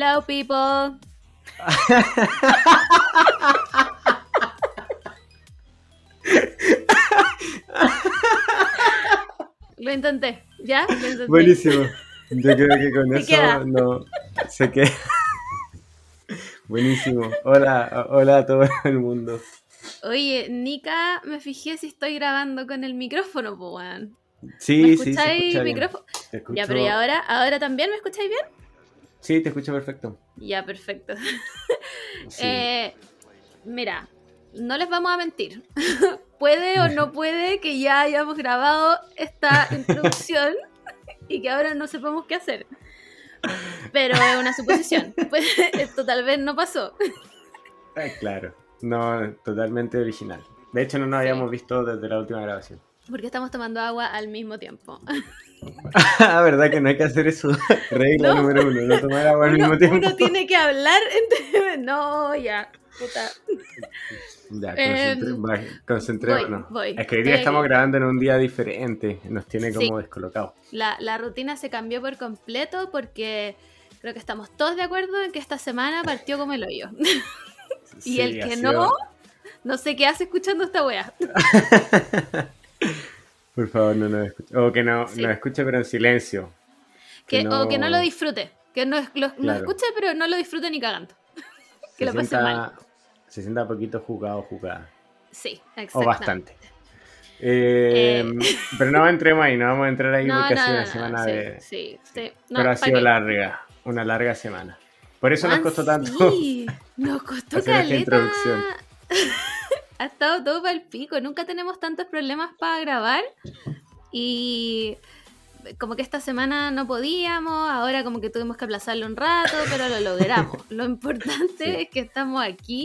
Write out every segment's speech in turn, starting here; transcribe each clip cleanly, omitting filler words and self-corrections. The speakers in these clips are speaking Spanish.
Hello, people. Lo intenté, ¿ya? Lo intenté. Buenísimo. Yo creo que con Se eso queda. no se queda. Buenísimo. Hola a todo el mundo. Oye, Nika, me fijé si estoy grabando con el micrófono, pues, weón. Sí, ¿Me sí, se escucháis escucha bien. micrófono? Te escucho... Ya, pero ¿y ahora? ¿Ahora también me escucháis bien? Sí, te escucho perfecto. Ya, perfecto. Sí. Mira, no les vamos a mentir. Puede o no puede que ya hayamos grabado esta introducción y que ahora no sepamos qué hacer. Pero es una suposición. Pues esto tal vez no pasó. Claro. No, totalmente original. De hecho, no nos habíamos visto desde la última grabación. Porque estamos tomando agua al mismo tiempo. ¿Verdad que no hay que hacer eso? Regla número 1, no tomar agua al mismo tiempo. Uno tiene que hablar entre... No, ya, puta. Ya, concentrémonos. Voy. Es que hoy día estamos grabando en un día diferente. Nos tiene como descolocados. La rutina se cambió por completo porque creo que estamos todos de acuerdo en que esta semana partió como el hoyo. Y el que no sé qué hace escuchando esta wea. Por favor, no nos escuche. O que nos escuche, pero en silencio. O que no lo disfrute. Que lo escuche, pero no lo disfrute ni cagando. Que lo pase mal. Se sienta poquito jugada. Sí, exactamente. O bastante. Pero no entremos ahí, no vamos a entrar ahí porque ha sido una semana de... Sí. Pero ha sido larga, una larga semana. Por eso nos costó tanto. Sí, nos costó hacer caleta. Esta introducción. Ha estado todo para el pico. Nunca tenemos tantos problemas para grabar. Y como que esta semana no podíamos. Ahora como que tuvimos que aplazarlo un rato, pero lo logramos. Lo importante es que estamos aquí.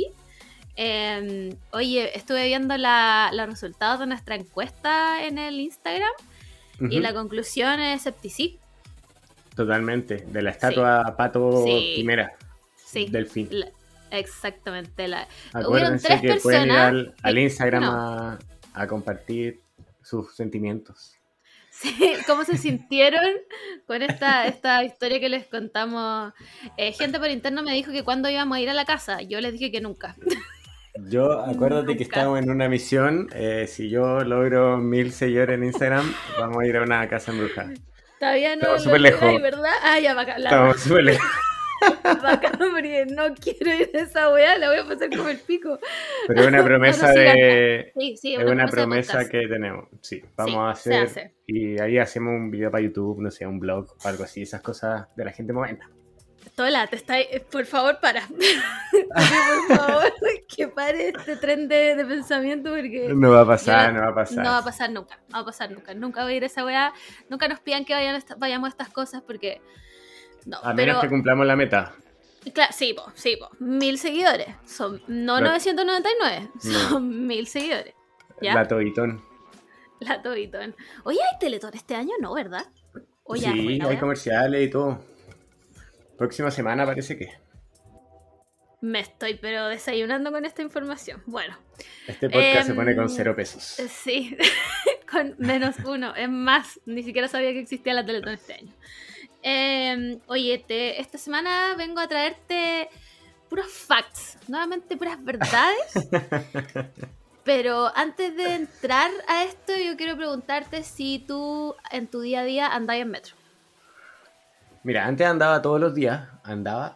Oye, estuve viendo los resultados de nuestra encuesta en el Instagram. Y la conclusión es escepticismo. Totalmente. De la estatua Pato Primera. Sí. Delfín. Exactamente. Hubieron 3 personas pueden ir al Instagram a compartir sus sentimientos. Sí, ¿cómo se sintieron con esta historia que les contamos? Gente por interno me dijo que cuando íbamos a ir a la casa. Yo les dije que nunca. Yo, acuérdate que estamos en una misión. Si yo logro 1000 seguidores en Instagram, vamos a ir a una casa embrujada. Todavía no estamos súper lejos, ¿verdad? Ah, ya, bacán. Estamos súper lejos. Bacán, porque no quiero ir a esa weá, la voy a pasar como el pico. Pero es una promesa es una promesa que tenemos. Sí, vamos a hacer. Y ahí hacemos un video para YouTube, no sé, un blog o algo así, esas cosas de la gente moderna. Tola, por favor, para. Por favor, que pare este tren de pensamiento porque... No va a pasar. No va a pasar nunca. Nunca voy a ir a esa weá. Nunca nos pidan que vayamos a estas cosas porque... No, a menos que cumplamos la meta. Claro, sí, 1000 seguidores. Son no 999, son 1000 seguidores. ¿Ya? La Tobitón. Oye, ¿hay Teletón este año? No, ¿verdad? Sí, hay comerciales y todo. Próxima semana parece que. Me estoy pero desayunando con esta información. Bueno. Este podcast se pone con 0 pesos. Sí, con -1. Es más, ni siquiera sabía que existía la Teletón este año. Oye, esta semana vengo a traerte puros facts, nuevamente puras verdades. Pero antes de entrar a esto, yo quiero preguntarte si tú en tu día a día andás en metro. Mira, antes andaba todos los días. Andé.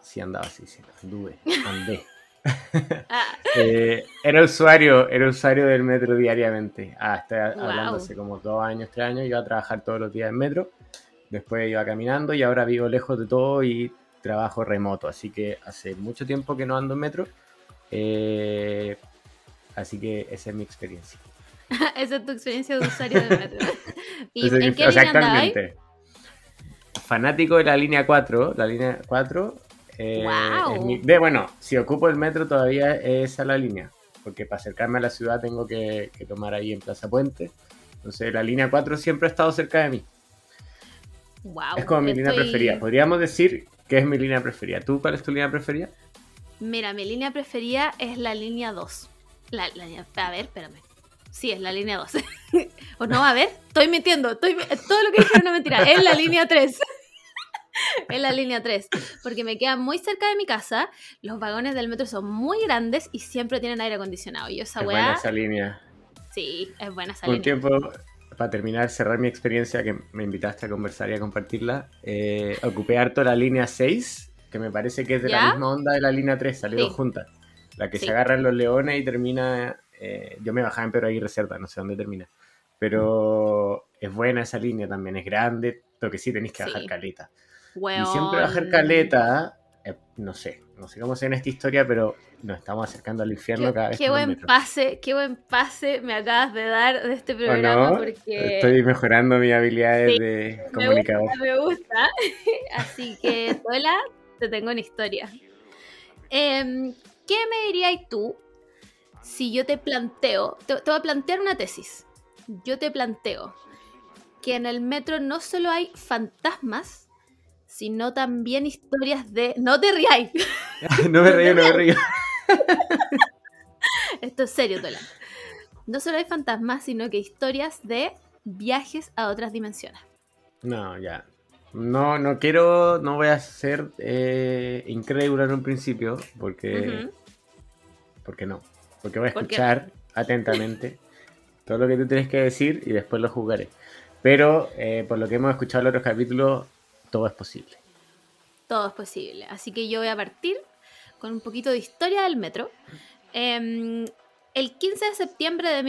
Era usuario del metro diariamente. Estoy hablando hace como 2 años, 3 años. Iba a trabajar todos los días en metro. Después iba caminando y ahora vivo lejos de todo y trabajo remoto. Así que hace mucho tiempo que no ando en metro. Así que esa es mi experiencia. Esa es tu experiencia de usuario de metro. ¿Y en qué línea andabas? Fanático de la línea 4. La línea 4. Bueno, si ocupo el metro todavía es esa la línea. Porque para acercarme a la ciudad tengo que tomar ahí en Plaza Puente. Entonces la línea 4 siempre ha estado cerca de mí. Wow, es como mi línea preferida. Podríamos decir que es mi línea preferida. ¿Tú cuál es tu línea preferida? Mira, mi línea preferida es la línea 2. A ver, espérame. Sí, es la línea 2. O no, a ver, estoy mintiendo. Todo lo que dije era una mentira. Es la línea 3. en la línea 3, porque me queda muy cerca de mi casa, los vagones del metro son muy grandes y siempre tienen aire acondicionado. Y esa Es weá... buena esa línea. Sí, es buena esa Un línea. tiempo, para terminar, cerrar mi experiencia, que me invitaste a conversar y a compartirla, ocupé harto la línea 6, que me parece que es de la misma onda de la línea 3, salieron juntas. La que se agarra en Los Leones y termina... yo me bajaba en Pedro Aguirre Cerda, no sé dónde termina. Pero es buena esa línea también, es grande, lo que sí tenéis que bajar caleta. Weón. Y siempre bajar caleta, no sé cómo se ve en esta historia, pero nos estamos acercando al infierno cada vez qué buen pase me acabas de dar de este programa, no? Porque estoy mejorando mis habilidades de comunicador. Me gusta. Así que, Tola, te tengo una historia. ¿Qué me dirías tú si yo te planteo, te voy a plantear una tesis? Yo te planteo que en el metro no solo hay fantasmas, sino también historias de... No te ríais. No me río. Esto es serio, Tola. No solo hay fantasmas, sino que historias de viajes a otras dimensiones. No, ya. No voy a ser incrédulo en un principio, porque no. Porque voy a escuchar atentamente todo lo que tú tienes que decir y después lo jugaré. Pero por lo que hemos escuchado en los otros capítulos, todo es posible. Todo es posible. Así que yo voy a partir con un poquito de historia del metro. El 15 de septiembre de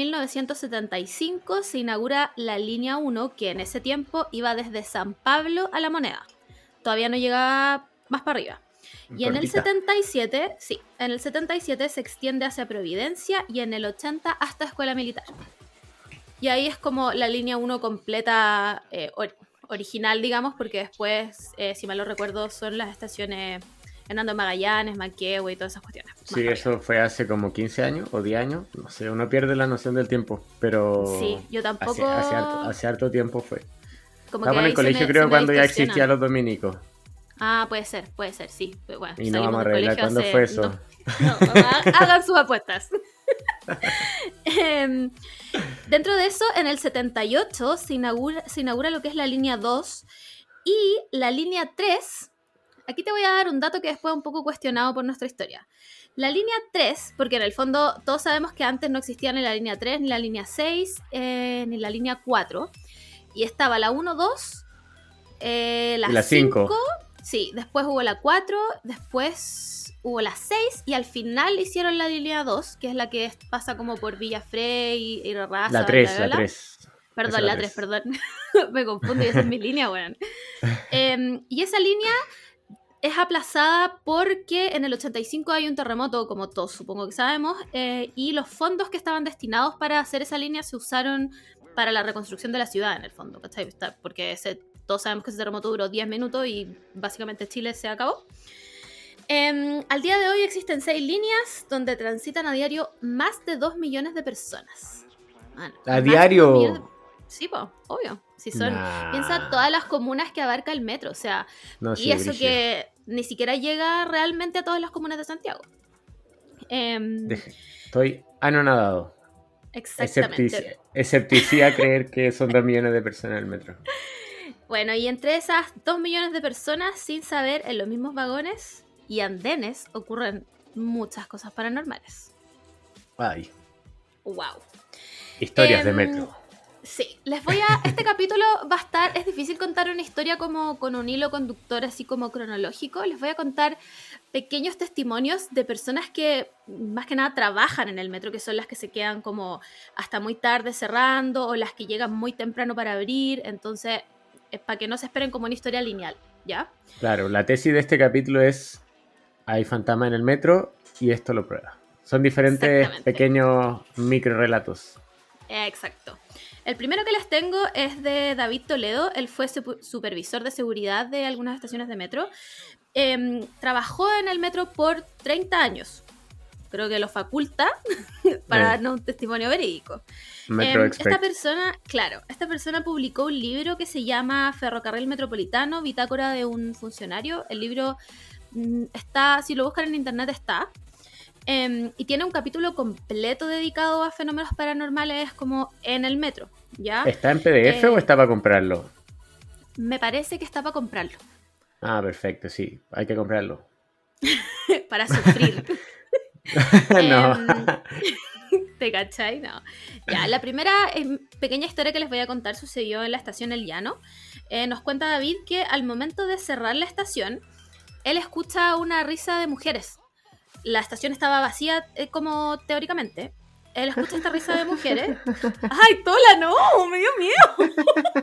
1975 se inaugura la línea 1, que en ese tiempo iba desde San Pablo a La Moneda. Todavía no llegaba más para arriba. Y en el 77, se extiende hacia Providencia y en el 80 hasta Escuela Militar. Y ahí es como la línea 1 completa, original, digamos, porque después, si mal no recuerdo, son las estaciones Hernando Magallanes, Manquehue y todas esas cuestiones. Sí, eso fue hace como 15 años o 10 años, no sé, uno pierde la noción del tiempo, pero sí, yo tampoco... Hace harto tiempo fue. Como Estábamos en el colegio, creo, cuando ya existían los dominicos. Ah, puede ser, sí. Bueno, y no vamos a revelar cuándo fue eso. No, hagan sus apuestas. Dentro de eso, en el 78 se inaugura lo que es la línea 2 y la línea 3. Aquí te voy a dar un dato que después es un poco cuestionado por nuestra historia. La línea 3, porque en el fondo todos sabemos que antes no existía ni la línea 3, ni la línea 6, ni la línea 4. Y estaba la 1, 2, la 5. Sí, después hubo la 4, después hubo la 6 y al final hicieron la línea 2, que es la que pasa como por Villafrey y Raza. La 3, la 3. Perdón, la 3, perdón. Me confundo y esa es mi línea, bueno. Y esa línea es aplazada porque en el 85 hay un terremoto, como todos supongo que sabemos, y los fondos que estaban destinados para hacer esa línea se usaron para la reconstrucción de la ciudad, en el fondo, ¿cachai? Porque todos sabemos que ese terremoto duró 10 minutos y básicamente Chile se acabó. Al día de hoy existen 6 líneas donde transitan a diario más de 2 millones de personas. Bueno, ¿a diario? Sí, pues, obvio. Si son, piensa todas las comunas que abarca el metro, o sea, no, sí, y eso brígido. Que ni siquiera llega realmente a todas las comunas de Santiago. Estoy anonadado. Exactamente. Escepticidad creer que son 2 millones de personas en el metro. Bueno, y entre esas 2 millones de personas, sin saber, en los mismos vagones y andenes ocurren muchas cosas paranormales. Ay. Wow. Historias de metro. Sí, este capítulo va a estar, es difícil contar una historia como con un hilo conductor así como cronológico. Les voy a contar pequeños testimonios de personas que más que nada trabajan en el metro, que son las que se quedan como hasta muy tarde cerrando o las que llegan muy temprano para abrir. Entonces, es para que no se esperen como una historia lineal, ¿ya? Claro, la tesis de este capítulo es: hay fantasma en el metro y esto lo prueba. Son diferentes pequeños microrelatos. Exacto. El primero que les tengo es de David Toledo. Él fue supervisor de seguridad de algunas estaciones de metro. Trabajó en el metro por 30 años. Creo que lo faculta para darnos un testimonio verídico. Esta persona publicó un libro que se llama Ferrocarril Metropolitano, Bitácora de un funcionario. El libro está, si lo buscan en internet está. Y tiene un capítulo completo dedicado a fenómenos paranormales como en el metro, ¿ya? ¿Está en PDF o está para comprarlo? Me parece que está para comprarlo. Ah, perfecto, sí. Hay que comprarlo. Para sufrir. No. ¿Te cachai? No. Ya, la primera pequeña historia que les voy a contar sucedió en la estación El Llano. Nos cuenta David que al momento de cerrar la estación, él escucha una risa de mujeres. La estación estaba vacía, como teóricamente. Él escucha esta risa de mujeres. ¡Ay, Tola, no! ¡Me dio miedo!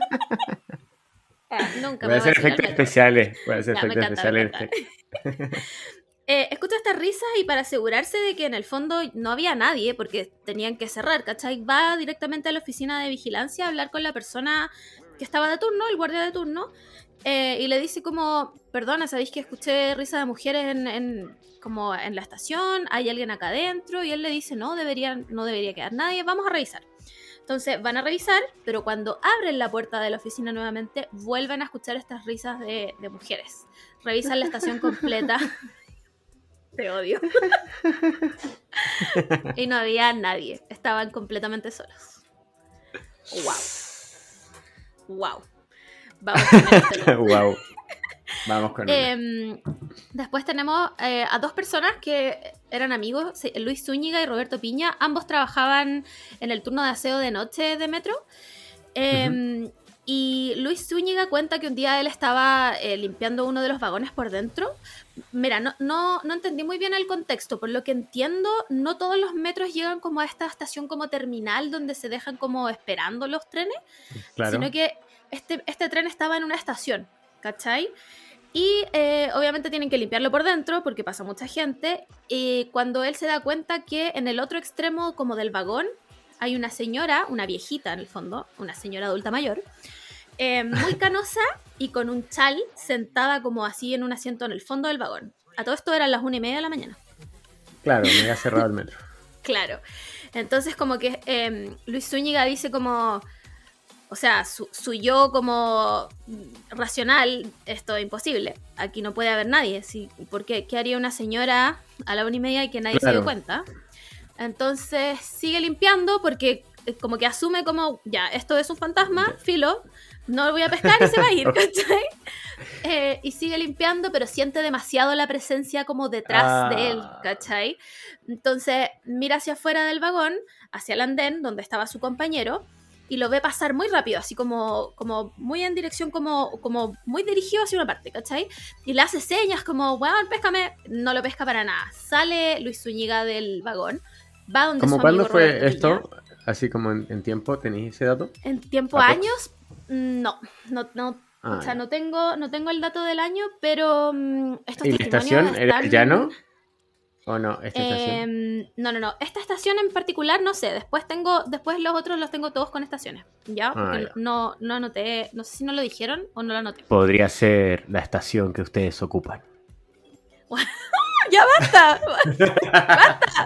Nunca Voy a me hacer vacilo el efectos metro. especiales. Voy a hacer Ya, me efectos encanta, me especiales. encanta. Escucha estas risas y para asegurarse de que en el fondo no había nadie, porque tenían que cerrar, ¿cachai? Va directamente a la oficina de vigilancia a hablar con la persona que estaba de turno, el guardia de turno, y le dice como, perdona, ¿sabéis que escuché risas de mujeres como en la estación? ¿Hay alguien acá adentro? Y él le dice, no debería quedar nadie, vamos a revisar. Entonces van a revisar, pero cuando abren la puerta de la oficina nuevamente, vuelven a escuchar estas risas de mujeres. Revisan la estación completa. Te odio. Y no había nadie. Estaban completamente solos. Wow. Vamos con el Wow. Vamos con Después tenemos a dos personas que eran amigos, Luis Zúñiga y Roberto Piña. Ambos trabajaban en el turno de aseo de noche de metro. Y Luis Zúñiga cuenta que un día él estaba limpiando uno de los vagones por dentro. Mira, no entendí muy bien el contexto. Por lo que entiendo, no todos los metros llegan como a esta estación como terminal donde se dejan como esperando los trenes, Claro. sino que este tren estaba en una estación, ¿cachai? Y obviamente tienen que limpiarlo por dentro porque pasa mucha gente. Y cuando él se da cuenta que en el otro extremo como del vagón hay una señora, una viejita en el fondo, una señora adulta mayor, muy canosa y con un chal sentada como así en un asiento en el fondo del vagón. A todo esto eran las 1:30 de la mañana. Claro, me había cerrado el metro. Claro. Entonces como que Luis Zúñiga dice como, o sea, su yo como racional, esto es imposible. Aquí no puede haber nadie. ¿Sí? ¿Por qué? ¿Qué haría una señora a la 1:30 y que nadie se dio cuenta? Entonces sigue limpiando porque como que asume como, ya, esto es un fantasma, filo, no lo voy a pescar y se va a ir, ¿cachai? Y sigue limpiando, pero siente demasiado la presencia como detrás de él, ¿cachai? Entonces mira hacia afuera del vagón, hacia el andén donde estaba su compañero, y lo ve pasar muy rápido, así como muy en dirección, como muy dirigido hacia una parte, ¿cachai? Y le hace señas como, weón, péscame. No lo pesca para nada. Sale Luis Zúñiga del vagón, va donde su amigo ¿Cuándo fue Roberto esto? Piña. Así como en tiempo, ¿tenéis ese dato? ¿En tiempo años? No. O sea, ya. no tengo el dato del año, pero estos ¿Y la estación testimonios era están... el llano? ¿O no? ¿Esta estación? No. Esta estación en particular no sé. Después los otros los tengo todos con estaciones. ¿Ya? Porque Ya. no anoté. No sé si no lo dijeron o no lo anoté. Podría ser la estación que ustedes ocupan. ¡Ya basta! ¡Basta!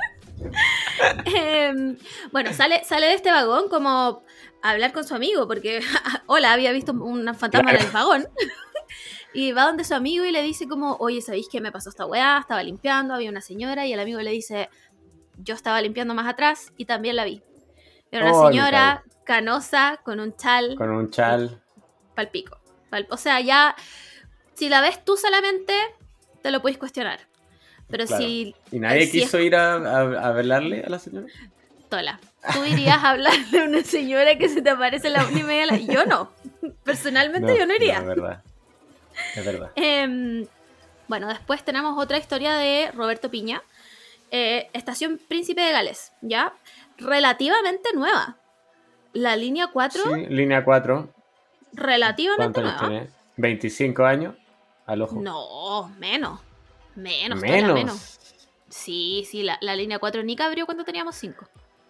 Bueno, sale de este vagón como a hablar con su amigo, porque hola, había visto un fantasma en el vagón. Y va donde su amigo y le dice como, oye, ¿sabéis qué me pasó esta weá? Estaba limpiando, había una señora, y el amigo le dice, yo estaba limpiando más atrás y también la vi. Era una señora canosa con un chal. Con un chal. Palpico. O sea, ya, si la ves tú solamente, te lo puedes cuestionar. Pero claro. si... ¿Y nadie quiso ir a hablarle a la señora? Tola, ¿tú irías a hablarle a una señora que se te aparece a la 1:30? Yo no. Personalmente yo no iría. No, es verdad. Bueno, después tenemos otra historia de Roberto Piña. Estación Príncipe de Gales, ¿ya? Relativamente nueva. La línea 4... Sí, línea 4. Relativamente nueva. ¿Cuántos tenés? 25 años al ojo. No, menos. ¿Menos? Sí, la línea 4 Nica abrió cuando teníamos 5.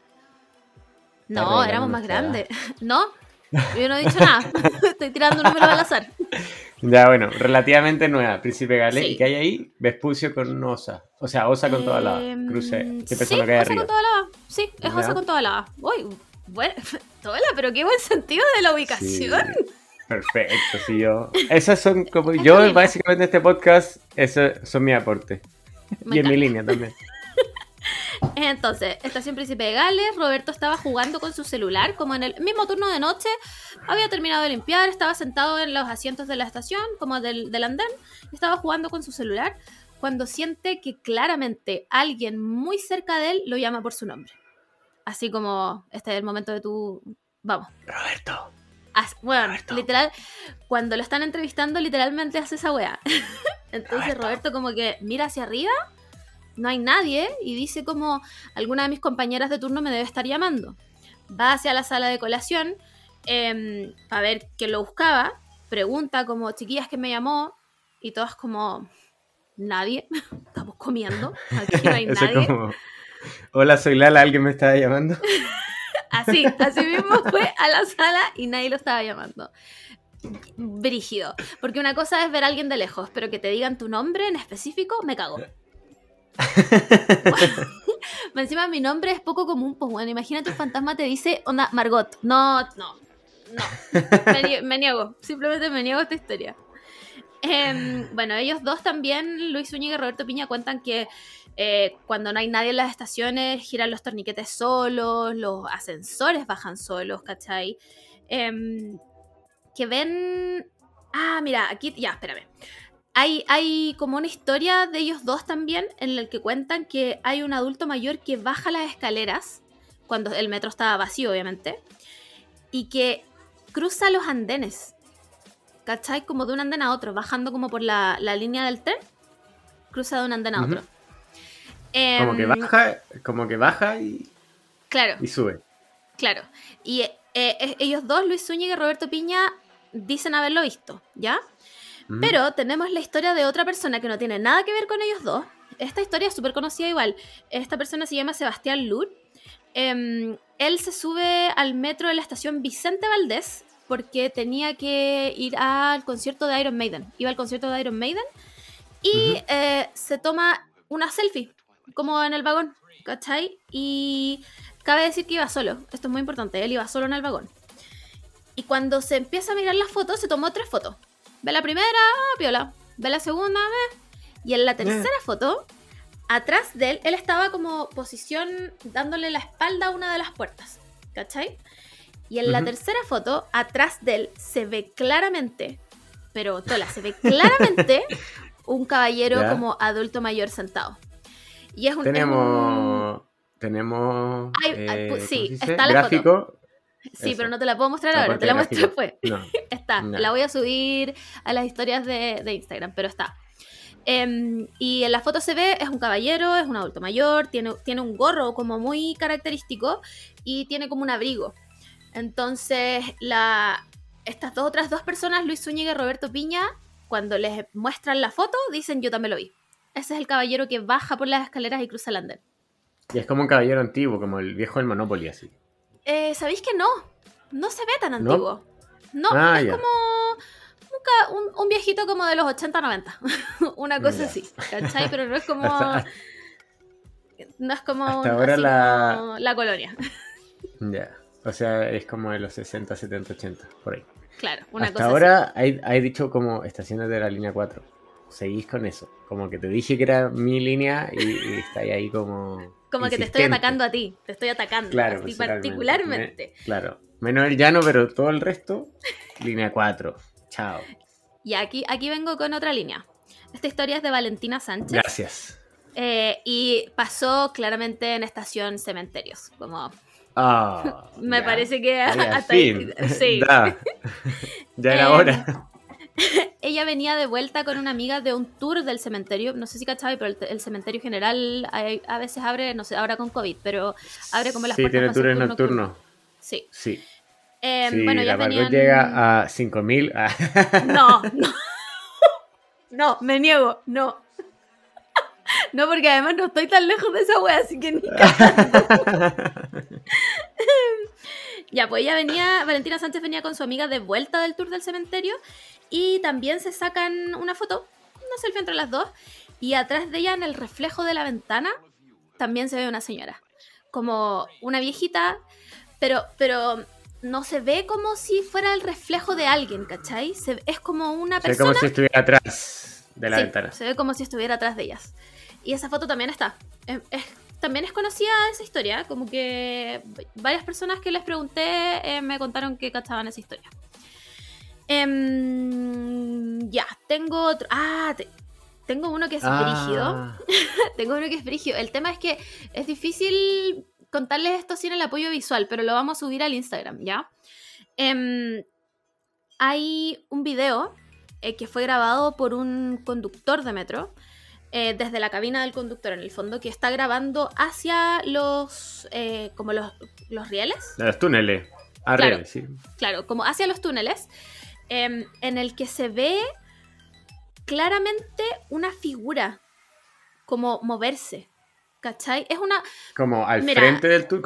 No, éramos más grandes. ¿No? Yo no he dicho nada. Estoy tirando un número al azar. Ya, bueno, relativamente nueva. Príncipe Gales. ¿Y qué hay ahí? Vespucio con osa. O sea, osa con toda la cruce. Sí, osa con toda la. Sí, es osa con toda la. Uy, bueno, Tola, pero qué buen sentido de la ubicación. Sí. Perfecto, sí, yo. Esas son como. Yo, básicamente, este podcast, esos son mis aportes. Y en mi línea también. Entonces, estación Príncipe de Gales, Roberto estaba jugando con su celular, como en el mismo turno de noche, había terminado de limpiar, estaba sentado en los asientos de la estación, como del andén, estaba jugando con su celular, cuando siente que claramente alguien muy cerca de él lo llama por su nombre. Así como, este es el momento de tu... Vamos. Roberto. Bueno, Roberto. literal, cuando lo están entrevistando, literalmente hace esa wea. Entonces Roberto como que mira hacia arriba, no hay nadie, y dice como, alguna de mis compañeras de turno me debe estar llamando. Va hacia la sala de colación, a ver quién lo buscaba, pregunta como, chiquillas, ¿quién me llamó? Y todas como, nadie, estamos comiendo, aquí no hay nadie. Como, hola, soy Lala, ¿alguien me estaba llamando? Así mismo fue a la sala y nadie lo estaba llamando. Brígido. Porque una cosa es ver a alguien de lejos, pero que te digan tu nombre en específico, me cago. Encima mi nombre es poco común, pues bueno, imagínate un fantasma te dice, onda, Margot. No. Me niego, simplemente me niego a esta historia. Bueno, ellos dos también, Luis Zúñiga y Roberto Piña, cuentan que cuando no hay nadie en las estaciones, giran los torniquetes solos, los ascensores bajan solos, ¿cachai? Que ven... mira, aquí... Ya, espérame. Hay como una historia de ellos dos también, en la que cuentan que hay un adulto mayor que baja las escaleras, cuando el metro estaba vacío, obviamente, y que cruza los andenes, ¿cachai? Como de un andén a otro, bajando como por la línea del tren, cruza de un andén a otro. Como que baja y... Claro. Y sube. Claro. Y ellos dos, Luis Zúñiga y Roberto Piña, dicen haberlo visto, ¿ya? Pero tenemos la historia de otra persona que no tiene nada que ver con ellos dos. Esta historia es súper conocida igual. Esta persona se llama Sebastián Lur. Él se sube al metro de la estación Vicente Valdés porque tenía que ir al concierto de Iron Maiden. Iba al concierto de Iron Maiden y se toma una selfie, como en el vagón, ¿cachai? Y cabe decir que iba solo. Esto es muy importante. Él iba solo en el vagón. Y cuando se empieza a mirar las fotos, se tomó 3 fotos. Ve la primera, piola. Ve la segunda, y en la tercera foto, atrás de él estaba como posición dándole la espalda a una de las puertas, ¿cachai? Y en la tercera foto, atrás de él, se ve claramente, pero Tola, se ve claramente un caballero como adulto mayor sentado. Y es un... Tenemos... sí, está la gráfico. Foto. Sí, pero no te la puedo mostrar ahora, te la muestro después. No, está, no. La voy a subir a las historias de Instagram, pero está. Y en la foto se ve, es un caballero, es un adulto mayor, tiene un gorro como muy característico y tiene como un abrigo. Entonces, estas otras dos personas, Luis Zúñiga y Roberto Piña, cuando les muestran la foto, dicen, yo también lo vi. Ese es el caballero que baja por las escaleras y cruza el andén. Y es como un caballero antiguo, como el viejo del Monopoly, así. ¿Sabéis que no? No se ve tan antiguo. No, es como un viejito como de los 80-90. Una cosa así, ¿cachai? Pero no es como... no es como, hasta ahora como la colonia. Ya, o sea, es como de los 60, 70, 80, por ahí. Claro, una hasta cosa ahora así. Hay dicho como estaciones de la línea 4. Seguís con eso. Como que te dije que era mi línea y está ahí como... Como que te estoy atacando a ti, te estoy atacando, claro, así particularmente. Claro, menos el llano, pero todo el resto, línea 4. Chao. Y aquí vengo con otra línea. Esta historia es de Valentina Sánchez. Gracias. Y pasó claramente en estación Cementerios, como... me parece que hasta ahí. Sí. Ya era hora. Ella venía de vuelta con una amiga de un tour del cementerio. No sé si cachabas, pero el cementerio general a veces abre, no sé, ahora con COVID, pero abre como las puertas. Sí, tiene tours nocturnos. Sí. Sí. Bueno, ya venían... llega a 5.000. No, me niego, no. No, porque además no estoy tan lejos de esa wea, así que ni Ya, pues Valentina Sánchez venía con su amiga de vuelta del tour del cementerio y también se sacan una foto, una selfie entre las dos, y atrás de ella, en el reflejo de la ventana, también se ve una señora, como una viejita, pero no se ve como si fuera el reflejo de alguien, ¿cachai? Es como una persona... Se ve como si estuviera atrás de la ventana. Se ve como si estuviera atrás de ellas. Y esa foto también está. Es también es conocida esa historia, como que varias personas que les pregunté me contaron que cachaban esa historia. Ya, tengo otro. Tengo uno que es brígido. Tengo uno que es brígido. El tema es que es difícil contarles esto sin el apoyo visual, pero lo vamos a subir al Instagram, ¿ya? Hay un video que fue grabado por un conductor de metro, desde la cabina del conductor, en el fondo, que está grabando hacia los como los rieles. Los túneles. Claro, Rieles, sí. Claro, como hacia los túneles, en el que se ve claramente una figura como moverse, ¿cachai? Es una... Como al frente del túnel,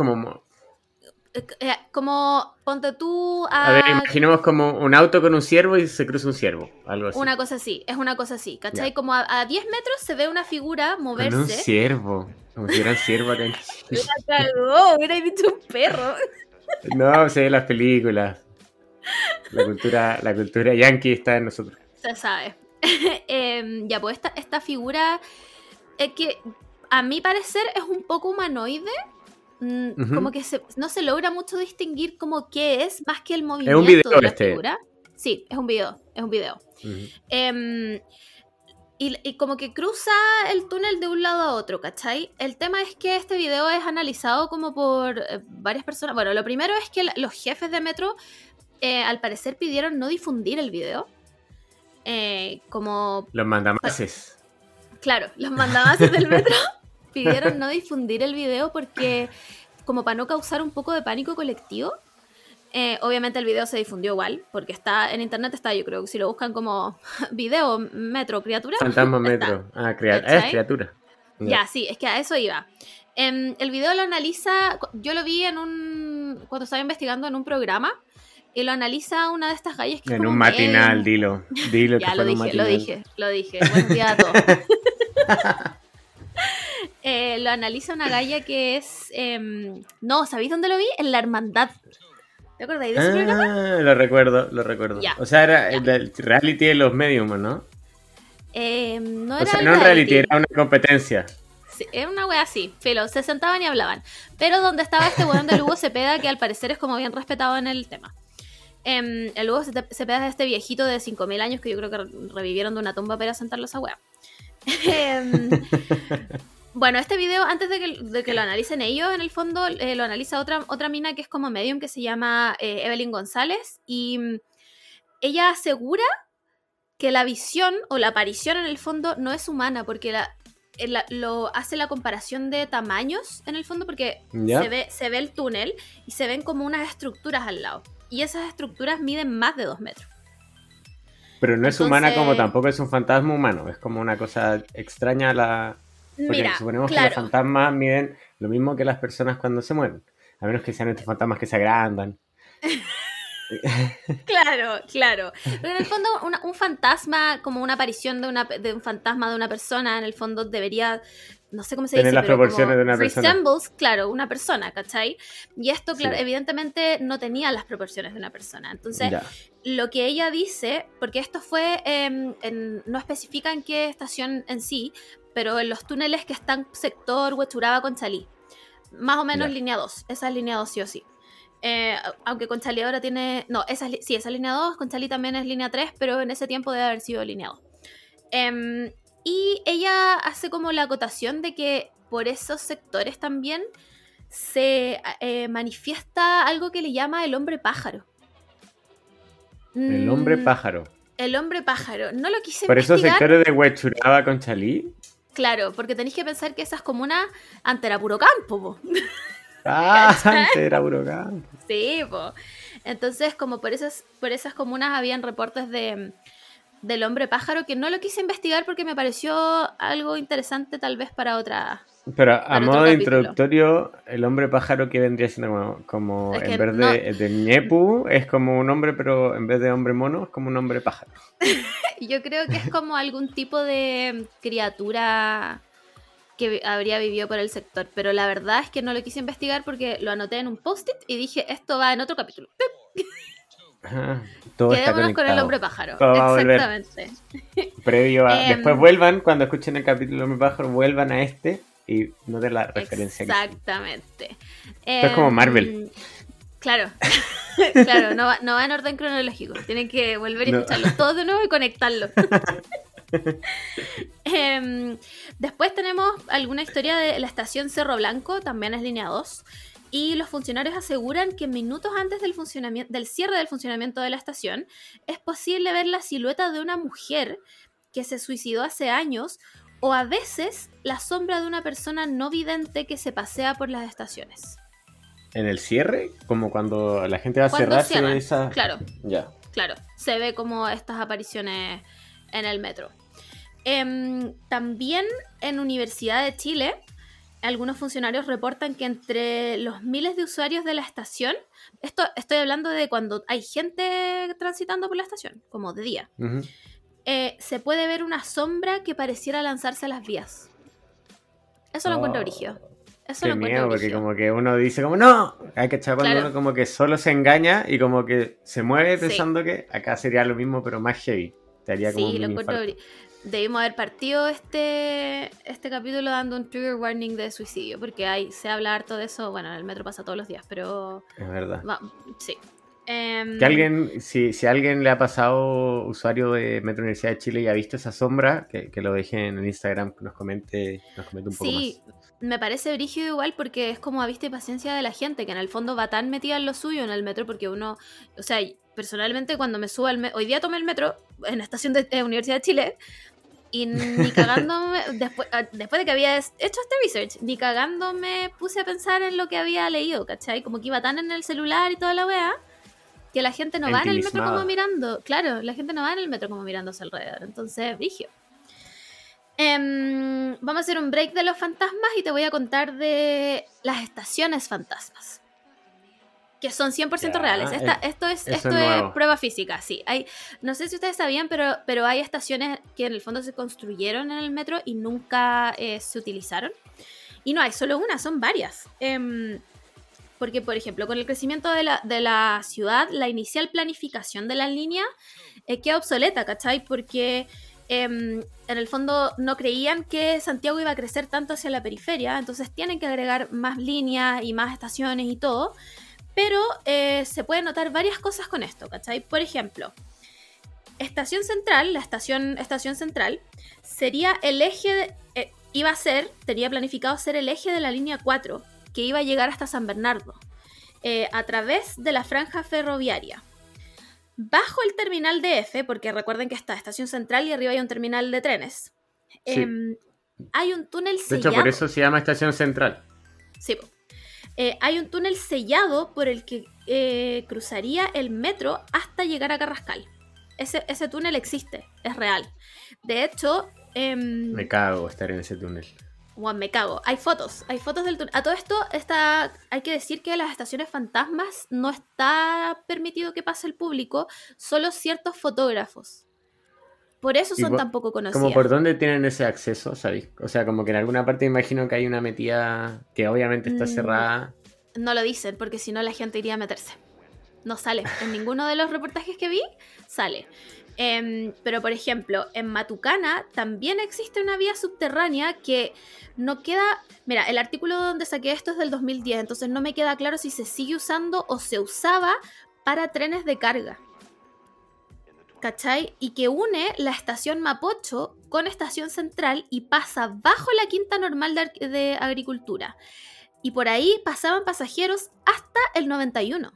como, ponte tú a ver, imaginemos como un auto con un ciervo y se cruza un ciervo, algo así. Una cosa así, es una cosa así, ¿cachai? Como a 10 metros se ve una figura moverse. Con un ciervo, como si fuera un ciervo acá en Chile. La cagó, hubiera visto un perro. No, se ve en las películas. La cultura yankee está en nosotros. Se sabe. Ya, pues esta figura que a mi parecer es un poco humanoide. Como que no se logra mucho distinguir como qué es, más que el movimiento de la figura. Sí, es un video. Y como que cruza el túnel de un lado a otro, ¿cachai? El tema es que este video es analizado como por varias personas. Bueno, lo primero es que los jefes de metro al parecer pidieron no difundir el video. Como... Los mandamases. Claro, los mandamases del metro pidieron no difundir el video porque, como para no causar un poco de pánico colectivo. Obviamente el video se difundió igual, porque está en internet, yo creo que si lo buscan como video, metro, criatura. Fantasma metro. Es criatura. Ya, sí, es que a eso iba. El video lo analiza, yo lo vi cuando estaba investigando en un programa, y lo analiza una de estas gallas que en un matinal, dilo. Ya, lo dije. Buen día a todos. Lo analiza una galla que es... no, ¿sabéis dónde lo vi? En La Hermandad. ¿Te acordáis de ese programa? Lo recuerdo. Ya. O sea, era el reality de los mediums, ¿no? No era o sea, no un reality, era una competencia. Sí, era una wea así, filo, se sentaban y hablaban. Pero donde estaba este weón de Hugo Cepeda, que al parecer es como bien respetado en el tema. El Hugo Cepeda es este viejito de 5.000 años que yo creo que revivieron de una tumba para sentarlo a esa wea. Bueno, este video, antes de que lo analicen ellos, en el fondo lo analiza otra mina que es como medium, que se llama Evelyn González, y ella asegura que la visión o la aparición en el fondo no es humana, porque lo hace la comparación de tamaños en el fondo, porque se ve el túnel y se ven como unas estructuras al lado, y esas estructuras miden más de 2 metros. Pero no es humana, como tampoco es un fantasma humano, es como una cosa extraña porque suponemos que los fantasmas miden lo mismo que las personas cuando se mueren, a menos que sean estos fantasmas que se agrandan. Claro. Pero en el fondo un fantasma, como una aparición de un fantasma de una persona, en el fondo debería, no sé cómo se tener dice, las pero proporciones como de una persona. Resembles, claro, una persona, ¿cachai? Y esto, claro, evidentemente no tenía las proporciones de una persona. Entonces, lo que ella dice, porque esto fue, no especifica en qué estación en sí, pero en los túneles que están sector Huechuraba Conchalí, más o menos línea 2, esa es línea 2 sí o sí. Aunque Conchalí ahora tiene... No, esa es línea 2, Conchalí también es línea 3, pero en ese tiempo debe haber sido línea 2. Y ella hace como la acotación de que por esos sectores también se manifiesta algo que le llama el hombre pájaro. El hombre pájaro. El hombre pájaro. No lo quise ¿Por investigar. esos sectores de Huechuraba, Conchalí? Claro, porque tenéis que pensar que esas comunas antes era puro campo, po. Antes era puro campo. Sí, po. Entonces, como por esas comunas habían reportes del hombre pájaro, que no lo quise investigar porque me pareció algo interesante tal vez para otra... Pero a modo de introductorio, el hombre pájaro que vendría siendo como en vez de ñepu, es como un hombre, pero en vez de hombre mono, es como un hombre pájaro. Yo creo que es como algún tipo de criatura que habría vivido por el sector, pero la verdad es que no lo quise investigar porque lo anoté en un post-it y dije, esto va en otro capítulo. Todo Quedémonos con el hombre pájaro. Todo va a exactamente. Previo a... Después vuelvan, cuando escuchen el capítulo del hombre pájaro, vuelvan a este y no de la referencia. Exactamente. Esto es como Marvel. Claro, claro, no va en orden cronológico. Tienen que volver y escucharlo todo de nuevo y conectarlo. Después tenemos alguna historia de la estación Cerro Blanco, también es línea 2. Y los funcionarios aseguran que minutos antes del cierre del funcionamiento de la estación es posible ver la silueta de una mujer que se suicidó hace años, o a veces la sombra de una persona no vidente que se pasea por las estaciones. ¿En el cierre? Como cuando la gente va a cerrar, se ve esa... Claro, ya. Claro, se ve como estas apariciones en el metro. También en Universidad de Chile, algunos funcionarios reportan que entre los miles de usuarios de la estación, estoy hablando de cuando hay gente transitando por la estación, como de día, se puede ver una sombra que pareciera lanzarse a las vías. Eso lo encuentro brígido. Eso qué miedo, porque como que uno dice como ¡no! Hay que echar cuando uno como que solo se engaña y como que se mueve pensando que acá sería lo mismo pero más heavy. Te haría como un encuentro debimos haber partido este capítulo dando un trigger warning de suicidio, porque se habla harto de eso. Bueno, en el metro pasa todos los días, pero... Es verdad. Sí. Que alguien, si a alguien le ha pasado, usuario de Metro Universidad de Chile, y ha visto esa sombra, que lo deje en Instagram, que nos comente un poco más. Sí, me parece brígido igual, porque es como a vista y paciencia de la gente, que en el fondo va tan metida en lo suyo en el metro, porque uno, o sea, personalmente cuando me subo al metro, hoy día tomé el metro en la estación de Universidad de Chile, y ni cagándome, después de que había hecho este research, ni cagándome puse a pensar en lo que había leído, ¿cachai? Como que iba tan en el celular y toda la weá, que la gente no va en el metro como mirando. Claro, la gente no va en el metro como mirando a su alrededor. Entonces, brígido. Vamos a hacer un break de los fantasmas y te voy a contar de las estaciones fantasmas, que son 100% reales. Esto es prueba física, sí. No sé si ustedes sabían, pero hay estaciones que en el fondo se construyeron en el metro y nunca se utilizaron. Y no hay solo una, son varias. Porque, por ejemplo, con el crecimiento de la ciudad, la inicial planificación de la línea queda obsoleta, ¿cachai? Porque en el fondo no creían que Santiago iba a crecer tanto hacia la periferia, entonces tienen que agregar más líneas y más estaciones y todo. Pero se pueden notar varias cosas con esto, ¿cachai? Por ejemplo, Estación Central, la estación Central, sería el eje, tenía planificado ser el eje de la línea 4, que iba a llegar hasta San Bernardo, a través de la franja ferroviaria. Bajo el terminal DF, porque recuerden que está Estación Central y arriba hay un terminal de trenes, sí. Hay un túnel sellado. De hecho, por eso se llama Estación Central. Sí, hay un túnel sellado por el que cruzaría el metro hasta llegar a Carrascal. Ese túnel existe, es real. De hecho... me cago estar en ese túnel. Juan, me cago. Hay fotos del túnel. A todo esto hay que decir que las estaciones fantasmas no está permitido que pase el público, solo ciertos fotógrafos. Por eso son tan poco conocidas. ¿Como por dónde tienen ese acceso, sabéis? O sea, como que en alguna parte imagino que hay una metida que obviamente está cerrada. No lo dicen, porque si no la gente iría a meterse. No sale. En ninguno de los reportajes que vi, sale. Pero, por ejemplo, en Matucana también existe una vía subterránea que no queda... Mira, el artículo donde saqué esto es del 2010, entonces no me queda claro si se sigue usando o se usaba para trenes de carga. ¿Cachai? Y que une la estación Mapocho con Estación Central y pasa bajo la quinta normal de agricultura. Y por ahí pasaban pasajeros hasta el 91.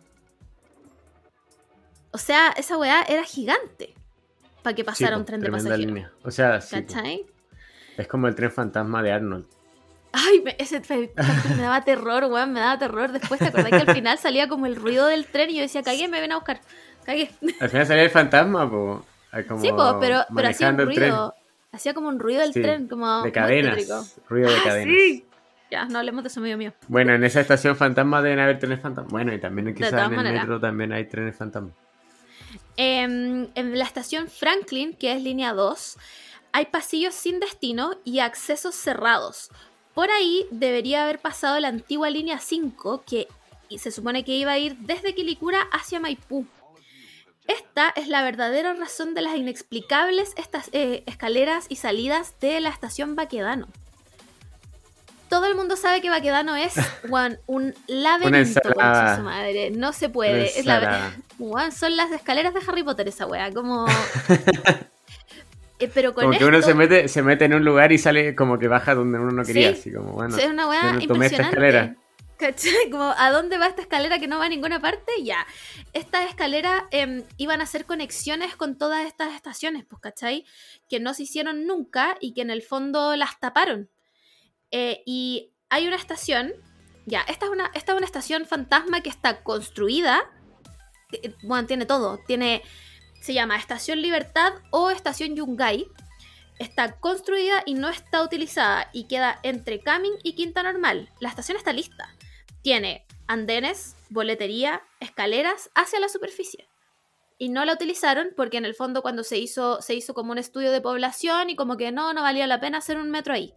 O sea, esa weá era gigante para que pasara un tren de pasajeros. Línea. O sea, sí. ¿Cachai? Es como el tren fantasma de Arnold. Ay, ese me daba terror, weón, me daba terror. Después te acordás que al final salía como el ruido del tren y yo decía, cagué, me ven a buscar. Cagué. Al final salía el fantasma, po. Como sí, po, pero hacía un ruido. Hacía como un ruido del tren, como de cadenas. Ruido de cadenas. Sí. Ya, no hablemos de eso, medio mío. Bueno, en esa estación fantasma deben haber trenes fantasmas. Bueno, y también quizás en el metro también hay trenes fantasmas. En la estación Franklin, que es línea 2, hay pasillos sin destino y accesos cerrados. Por ahí debería haber pasado la antigua línea 5, que se supone que iba a ir desde Quilicura hacia Maipú. Esta es la verdadera razón de las inexplicables escaleras y salidas de la estación Baquedano. todo el mundo sabe que Baquedano es, Juan, un laberinto, concha su madre. No se puede. Es Juan, son las escaleras de Harry Potter esa weá, como... pero con como que uno se mete en un lugar y sale como que baja donde uno no quería, así como, bueno, es una weá tomé esta escalera. ¿Cachai? Como, ¿a dónde va esta escalera que no va a ninguna parte? Ya. Estas escaleras iban a hacer conexiones con todas estas estaciones, pues, ¿cachai? Que no se hicieron nunca y que en el fondo las taparon. Y hay una estación, ya, esta es una estación fantasma que está construida, bueno, tiene todo, se llama Estación Libertad o Estación Yungay. Está construida y no está utilizada y queda entre Camin y Quinta Normal. La estación está lista. Tiene andenes, boletería, escaleras hacia la superficie. Y no la utilizaron porque en el fondo cuando se hizo como un estudio de población y como que no valía la pena hacer un metro ahí.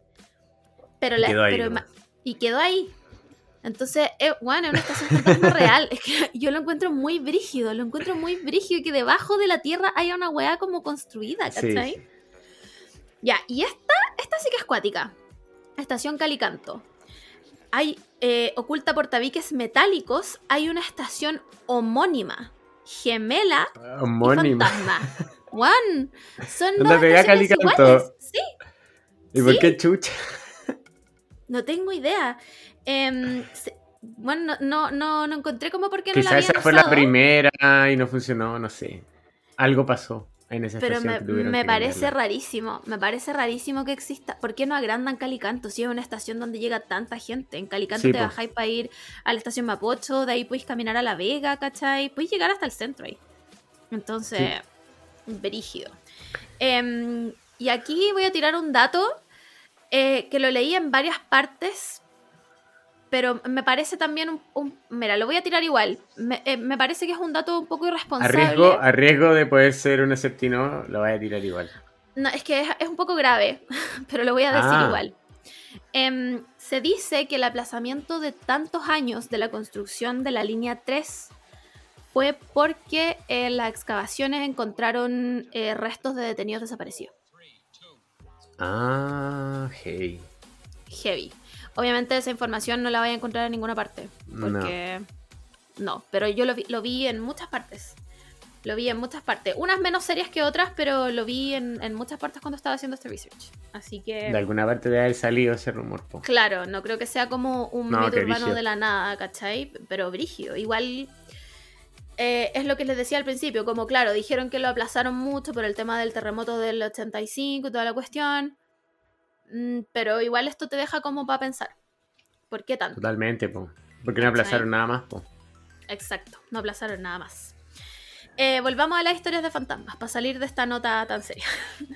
Y quedó ahí. Entonces, bueno, es una estación fantasma real. Es que yo lo encuentro muy brígido. Que debajo de la tierra haya una weá como construida, ¿cachai? Sí. Ya, y esta sí que es cuática. Estación Calicanto. Hay, oculta por tabiques metálicos, hay una estación homónima, gemela y fantasma. Juan, son dos estaciones iguales. Sí. ¿Y por qué chucha? No tengo idea. Bueno, no encontré como por qué no la habían usado. Quizás esa fue la primera y no funcionó, no sé. Algo pasó en esa estación. Pero me parece rarísimo. Me parece rarísimo que exista. ¿Por qué no agrandan Calicanto? Si es una estación donde llega tanta gente. En Calicanto te bajáis para ir a la estación Mapocho, de ahí podéis caminar a La Vega, ¿cachai? Podéis llegar hasta el centro ahí. Entonces, brígido. Y aquí voy a tirar un dato que lo leí en varias partes, pero me parece también mira, lo voy a tirar igual. Me parece que es un dato un poco irresponsable. A riesgo de poder ser un esceptino, lo voy a tirar igual. No, es que es un poco grave, pero lo voy a decir igual. Se dice que el aplazamiento de tantos años de la construcción de la línea 3 fue porque en las excavaciones encontraron restos de detenidos desaparecidos. Heavy. Obviamente esa información no la voy a encontrar en ninguna parte. Porque no, pero yo lo vi en muchas partes. Unas menos serias que otras, pero lo vi en muchas partes cuando estaba haciendo este research. Así que... De alguna parte debe haber salido ese rumor. Po. Claro, no creo que sea como un mito urbano de la nada, ¿cachai? Pero brígido. Igual es lo que les decía al principio. Como claro, dijeron que lo aplazaron mucho por el tema del terremoto del 85 y toda la cuestión. Pero igual esto te deja como para pensar. ¿Por qué tanto? Totalmente, po. Porque no aplazaron nada más, po. Exacto, no aplazaron nada más. Volvamos a las historias de fantasmas, para salir de esta nota tan seria.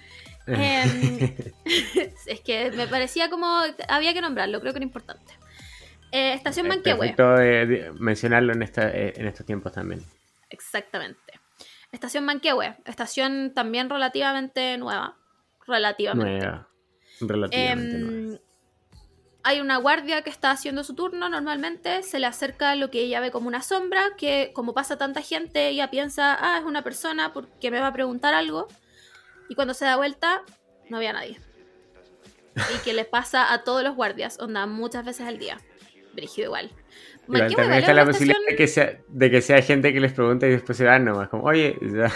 Es que me parecía como... Había que nombrarlo, creo que era importante. Estación Manquehue. Perfecto mencionarlo en estos tiempos también. Exactamente. Estación Manquehue. Estación también relativamente nueva. Relativamente nueva. Hay una guardia que está haciendo su turno normalmente, se le acerca lo que ella ve como una sombra, que como pasa tanta gente, ella piensa, es una persona porque me va a preguntar algo, y cuando se da vuelta, no había nadie. Y que le pasa a todos los guardias, onda, muchas veces al día. Brígido igual. Igual también está la posibilidad de que sea gente que les pregunte y después se van nomás, como, oye, ya...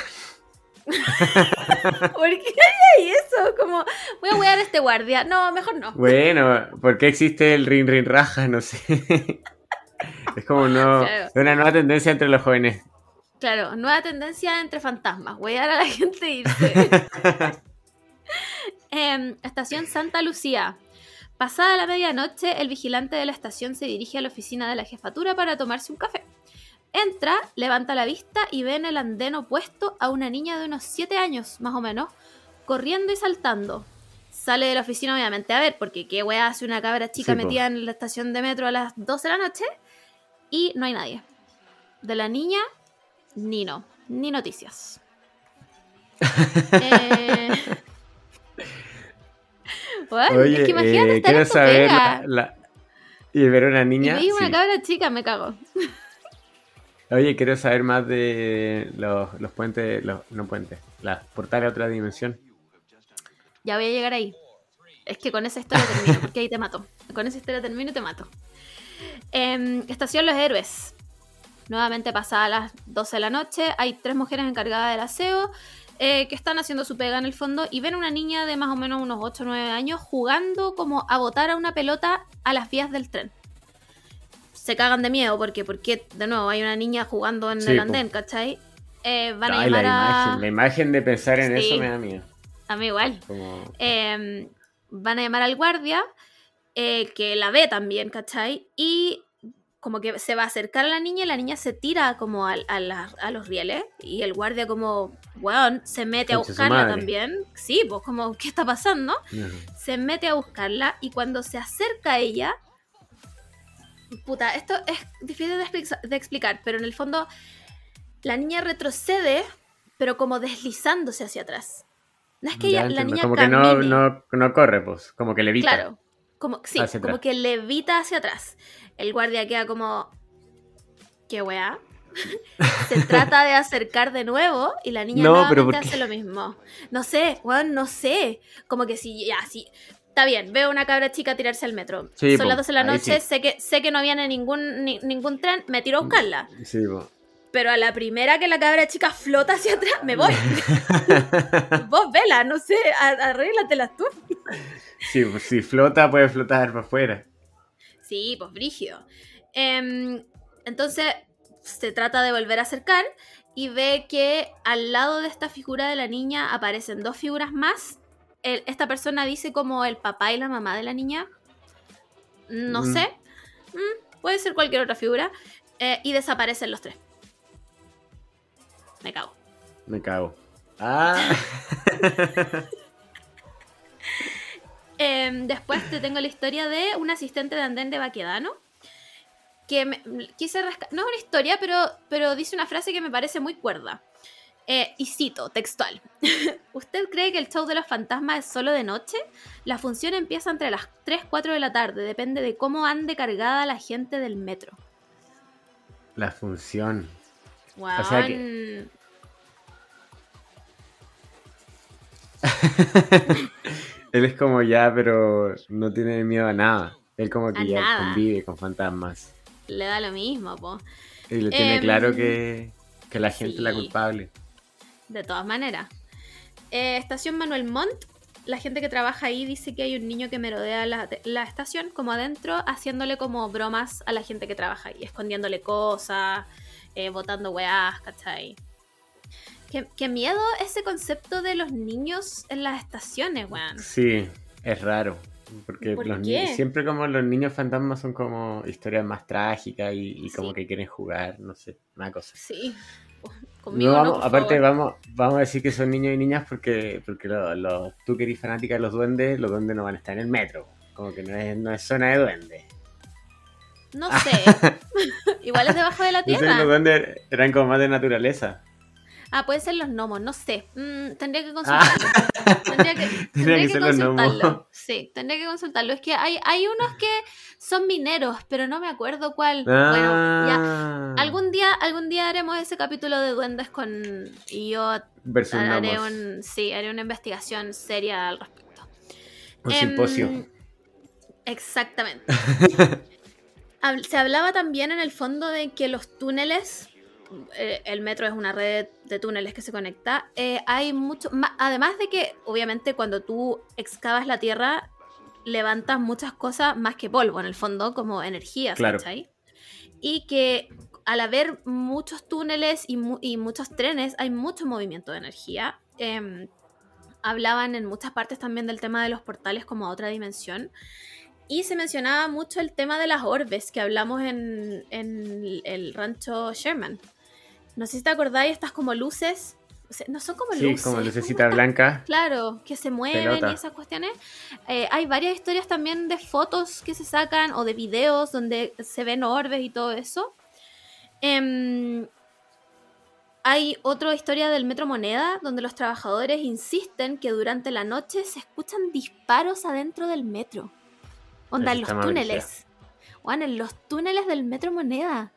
¿Por qué hay eso? Como, voy a huear a este guardia. No, mejor no. Bueno, ¿por qué existe el rin rin raja? No sé. Es como una nueva tendencia entre los jóvenes. Claro, nueva tendencia entre fantasmas. Huear a la gente e irse. Estación Santa Lucía. Pasada la medianoche, el vigilante de la estación se dirige a la oficina de la jefatura para tomarse un café. Entra, levanta la vista y ve en el andén opuesto a una niña de unos 7 años, más o menos, corriendo y saltando. Sale de la oficina, obviamente, a ver, porque qué wea hace una cabra chica metida en la estación de metro a las 12 de la noche, y no hay nadie. De la niña, ni noticias. Oye, es que imagínate estar en tu pega. Y ver a una niña. Y vi una cabra chica, me cago. Oye, quiero saber más de los puentes, las portales a otra dimensión. Ya voy a llegar ahí. es que con esa historia termino, porque ahí te mato. Con esa historia termino y te mato. Estación Los Héroes. Nuevamente pasada las 12 de la noche, hay 3 mujeres encargadas del aseo que están haciendo su pega en el fondo y ven una niña de más o menos unos 8 o 9 años jugando como a botar a una pelota a las vías del tren. Se cagan de miedo porque de nuevo hay una niña jugando en el andén, ¿cachai? Van a llamar la imagen de pensar en eso me da miedo. A mí igual. Van a llamar al guardia, que la ve también, ¿cachai? Y como que se va a acercar a la niña y la niña se tira como a los rieles y el guardia como, weón, se mete a buscarla también. Sí, pues como, ¿qué está pasando? Uh-huh. Se mete a buscarla y cuando se acerca a ella, puta, esto es difícil de explicar, pero en el fondo la niña retrocede, pero como deslizándose hacia atrás. No es que la niña como camine. Que no corre, pues, como que levita. Claro, como que levita hacia atrás. El guardia queda como, ¿qué weá? Se trata de acercar de nuevo y la niña nuevamente hace lo mismo. No sé, weón, no sé. Como que sí. Está bien, veo una cabra chica tirarse al metro. Sí, son las 12 de la noche, sí. sé que no viene ningún tren, me tiro a buscarla. Sí, pero a la primera que la cabra chica flota hacia atrás, me voy. Vos vela, no sé, arréglatelas tú. Sí, pues si flota, puede flotar para afuera. Sí, pues brígido. Entonces se trata de volver a acercar y ve que al lado de esta figura de la niña aparecen 2 figuras más. Esta persona dice como el papá y la mamá de la niña. No sé. Puede ser cualquier otra figura. Y desaparecen los 3. Me cago. Después te tengo la historia de un asistente de andén de Baquedano que quise rescatar. No es una historia, pero dice una frase que me parece muy cuerda. Y cito, textual. ¿Usted cree que el show de los fantasmas es solo de noche? La función empieza entre las 3, 4 de la tarde. Depende de cómo ande cargada la gente del metro. La función. Wow. O sea que... Él es como ya, pero no tiene miedo a nada. Él como que ya convive con fantasmas. Le da lo mismo, po. Y le tiene claro que la gente es la culpable. De todas maneras. Estación Manuel Montt. La gente que trabaja ahí dice que hay un niño que merodea la estación como adentro, haciéndole como bromas a la gente que trabaja ahí, escondiéndole cosas, botando weás, ¿cachai? Qué miedo ese concepto de los niños en las estaciones, weón. Sí, es raro. Porque siempre como los niños fantasmas son como historias más trágicas y como que quieren jugar, no sé, una cosa. Sí. Conmigo no, por aparte favor. vamos a decir que son niños y niñas porque tú que eres fanática de los duendes no van a estar en el metro. Como que no es zona de duendes. No sé. Igual es debajo de la tierra. No sé, los duendes eran como más de naturaleza. Pueden ser los gnomos, no sé. Tendría que consultarlo. Tendría que consultarlo. Sí, tendría que consultarlo. Es que hay unos que son mineros, pero no me acuerdo cuál. Bueno, ya. Algún día haremos ese capítulo de duendes y yo haré una investigación seria al respecto. Un simposio. Exactamente. Se hablaba también en el fondo de que los túneles... el metro es una red de túneles que se conecta. Hay mucho más, además de que obviamente cuando tú excavas la tierra levantas muchas cosas más que polvo en el fondo, como energía, claro. ¿Cachai? Y que al haber muchos túneles y muchos trenes hay mucho movimiento de energía. Hablaban en muchas partes también del tema de los portales como otra dimensión. Y se mencionaba mucho el tema de las orbes que hablamos en el rancho Sherman. No sé si te acordáis, estas como luces. O sea, no son como luces. Sí, como lucecitas blancas. Claro, que se mueven pelota. Y esas cuestiones. Hay varias historias también de fotos que se sacan o de videos donde se ven orbes y todo eso. Hay otra historia del Metro Moneda donde los trabajadores insisten que durante la noche se escuchan disparos adentro del metro. Onda, en los túneles. Juan, en los túneles del Metro Moneda.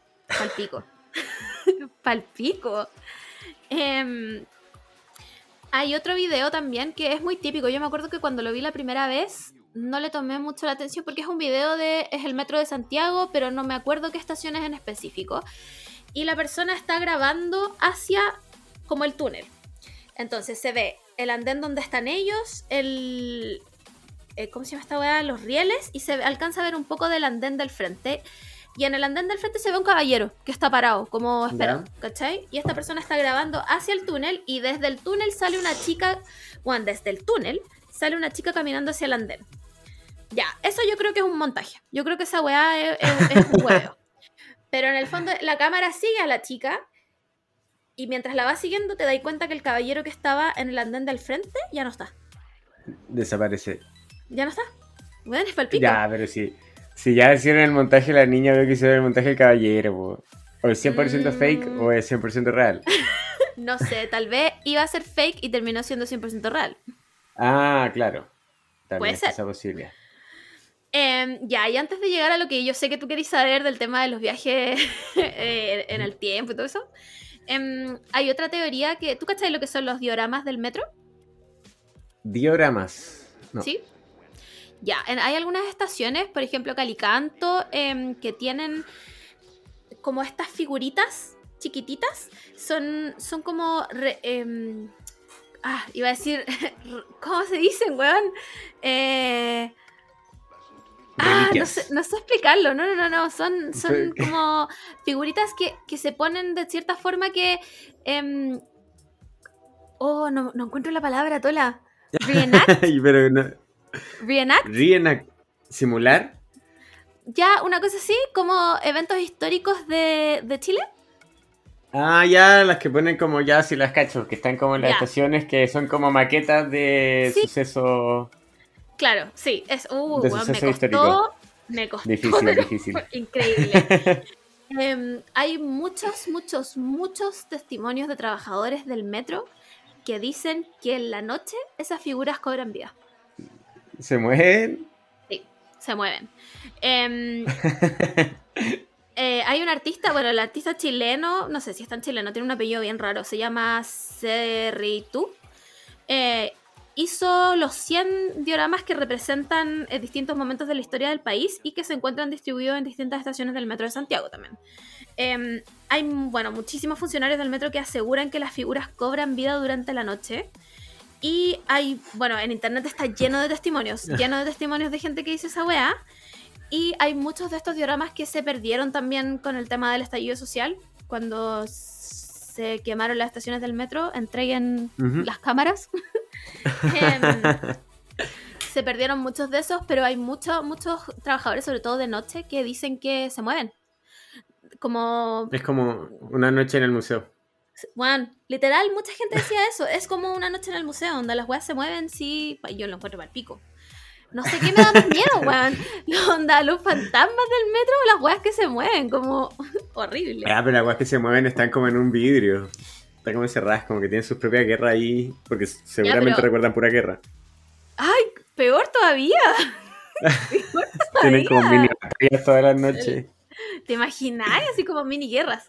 Palpico. Hay otro video también que es muy típico. Yo me acuerdo que cuando lo vi la primera vez no le tomé mucho la atención porque es un video es el metro de Santiago, pero no me acuerdo qué estaciones en específico. Y la persona está grabando hacia como el túnel. Entonces se ve el andén donde están ellos, ¿cómo se llama esta weá? Los rieles, y se alcanza a ver un poco del andén del frente. Y en el andén del frente se ve un caballero que está parado, como esperando, ¿cachai? Y esta persona está grabando hacia el túnel y desde el túnel sale una chica, bueno, desde el túnel sale una chica caminando hacia el andén. Ya, eso yo creo que es un montaje. Yo creo que esa weá es un huevo. Pero en el fondo la cámara sigue a la chica y mientras la va siguiendo te das cuenta que el caballero que estaba en el andén del frente ya no está. Desaparece. ¿Ya no está? Bueno, es palpico. Ya, pero sí. Si ya hicieron el montaje la niña, veo que hicieron el montaje del caballero, po. O es 100% fake o es 100% real. No sé, tal vez iba a ser fake y terminó siendo 100% real. Ah, claro. También puede ser esa posibilidad. Ya, y antes de llegar a lo que yo sé que tú querís saber del tema de los viajes en el tiempo y todo eso, hay otra teoría que... ¿Tú cachai lo que son los dioramas del metro? ¿Dioramas? No. ¿Sí? Ya, hay algunas estaciones, por ejemplo Calicanto, que tienen como estas figuritas chiquititas. Son como... iba a decir... ¿Cómo se dicen, weón? No sé explicarlo. No. Son como figuritas que se ponen de cierta forma que... no encuentro la palabra, Tola. Reenact. Pero no. Reenact. ¿Simular? Ya, una cosa así, como eventos históricos de Chile. Ah, ya, las que ponen como ya, si las cacho, que están como en las estaciones que son como maquetas de sucesos. Claro, sí, es me costó. Difícil. Increíble. Hay muchos testimonios de trabajadores del metro que dicen que en la noche esas figuras cobran vida. ¿Se mueven? Sí, se mueven. Hay un artista, bueno, el artista chileno, no sé si es tan chileno, tiene un apellido bien raro, se llama Cerritu. Hizo los 100 dioramas que representan distintos momentos de la historia del país y que se encuentran distribuidos en distintas estaciones del metro de Santiago también. Hay, muchísimos funcionarios del metro que aseguran que las figuras cobran vida durante la noche. Y hay, en internet está lleno de testimonios de gente que dice esa weá. Y hay muchos de estos dioramas que se perdieron también con el tema del estallido social. Cuando se quemaron las estaciones del metro, entreguen las cámaras. Se perdieron muchos de esos, pero hay muchos trabajadores, sobre todo de noche, que dicen que se mueven. Es como una noche en el museo. Bueno, literal, mucha gente decía eso. Es como una noche en el museo, donde las weas se mueven, sí. Yo lo encuentro mal pico. No sé qué me da más miedo, weón. Los fantasmas del metro o las weas que se mueven, como horrible. Pero las weas que se mueven están como en un vidrio. Están como encerradas, como que tienen sus propias guerras ahí, porque seguramente recuerdan pura guerra. ¡Ay, peor todavía! Tienen como mini batallas todas las noches. ¿Te imaginas? Así como mini guerras.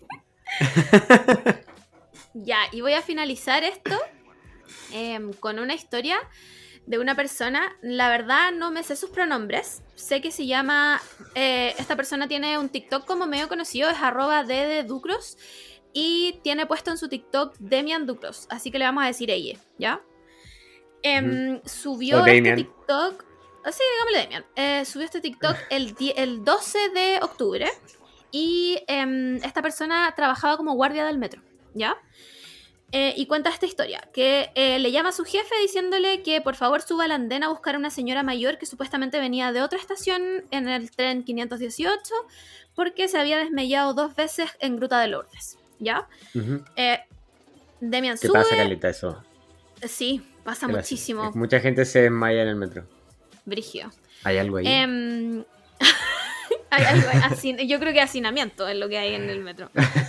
Ya, y voy a finalizar esto con una historia de una persona. La verdad no me sé sus pronombres. Sé que se llama... esta persona tiene un TikTok como medio conocido, es @ddducros, y tiene puesto en su TikTok Demian Ducros, así que le vamos a decir ella, ¿ya? Subió este TikTok... Sí, digámosle Demian. Subió este TikTok el 12 de octubre y esta persona trabajaba como guardia del metro, ¿ya? Y cuenta esta historia, que le llama a su jefe diciéndole que por favor suba al andén a buscar a una señora mayor que supuestamente venía de otra estación en el tren 518 porque se había desmayado 2 veces en Gruta de Lourdes, ¿ya? Demian sube... ¿Qué pasa, Carlita, eso? Sí, pasa muchísimo. Mucha gente se desmaya en el metro. Brigio. ¿Hay algo ahí? Hay algo ahí. Yo creo que hacinamiento es lo que hay en el metro.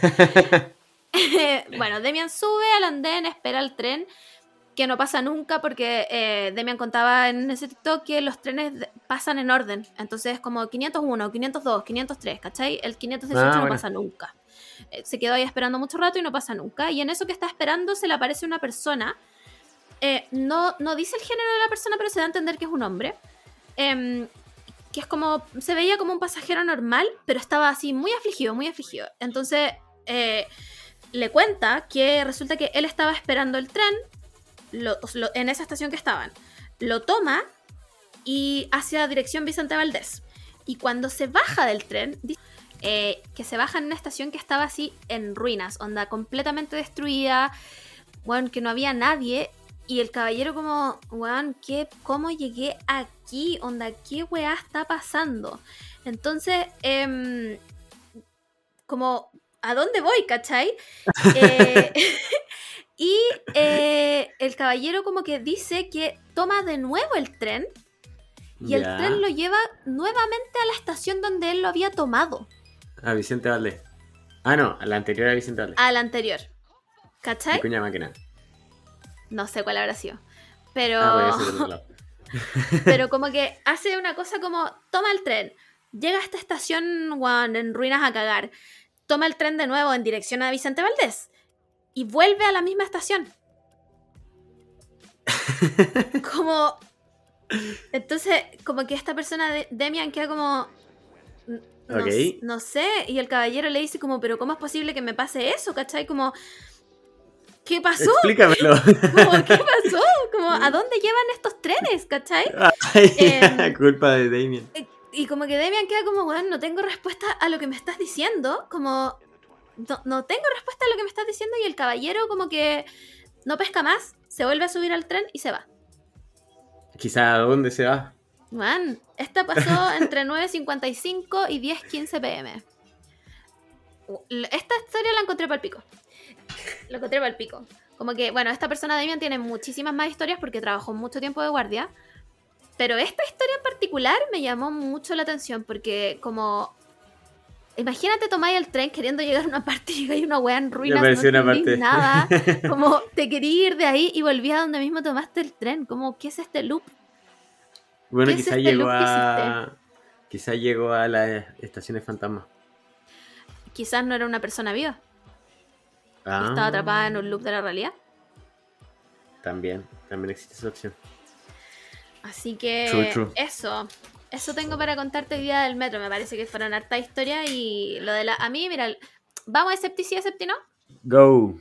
Demian sube al andén, espera el tren, que no pasa nunca porque Demian contaba en ese TikTok que los trenes pasan en orden. Entonces como 501, 502, 503, ¿cachai? El 518 no pasa nunca. Se quedó ahí esperando mucho rato y no pasa nunca. Y en eso que está esperando se le aparece una persona no dice el género de la persona, pero se da a entender que es un hombre. Que es como, se veía como un pasajero normal, pero estaba así muy afligido, muy afligido. Entonces le cuenta que resulta que él estaba esperando el tren en esa estación que estaban. Lo toma y hacia dirección Vicente Valdés. Y cuando se baja del tren, dice que se baja en una estación que estaba así en ruinas, onda completamente destruida, bueno, que no había nadie. Y el caballero como, weón, ¿cómo llegué aquí? Onda, ¿qué weá está pasando? Entonces, como, ¿a dónde voy, cachai? Y el caballero como que dice que toma de nuevo el tren y el tren lo lleva nuevamente a la estación donde él lo había tomado. A Vicente Valdés. Ah, no, a la anterior a Vicente Valdés. A la anterior. ¿Cachai? Vicuña Máquina. No sé cuál habrá sido. Pero... pero como que hace una cosa como, toma el tren, llega a esta estación en ruinas a cagar, toma el tren de nuevo en dirección a Vicente Valdés y vuelve a la misma estación. Como... Entonces, como que esta persona, Demian, queda como... No sé, y el caballero le dice como, pero ¿cómo es posible que me pase eso? ¿Cachai? Como... ¿Qué pasó? Explícamelo. Como, ¿qué pasó? Como, ¿a dónde llevan estos trenes? ¿Cachai? Culpa de Damien. Y como que Demian queda como, bueno, no tengo respuesta a lo que me estás diciendo. Como, no tengo respuesta a lo que me estás diciendo. Y el caballero como que no pesca más, se vuelve a subir al tren y se va. Quizá, ¿a dónde se va? Man, esta pasó entre 9:55 y 10:15 pm. Esta historia la encontré pa'l pico. Lo encontré pa'l pico. Como que, bueno, esta persona Damian tiene muchísimas más historias porque trabajó mucho tiempo de guardia. Pero esta historia en particular me llamó mucho la atención porque como... Imagínate tomáis el tren queriendo llegar a una parte y hay una weá en ruinas, no entendís nada. Como te quería ir de ahí y volví a donde mismo tomaste el tren. Como, ¿qué es este loop? Bueno, quizá llegó a las estaciones fantasma. Quizás no era una persona viva. Estaba atrapada en un loop de la realidad. También existe esa opción. Así que True. Eso tengo para contarte el día del metro. Me parece que fueron harta historia y lo de la... A mí, mira, ¿vamos a Septi sí, a Septi no? Go.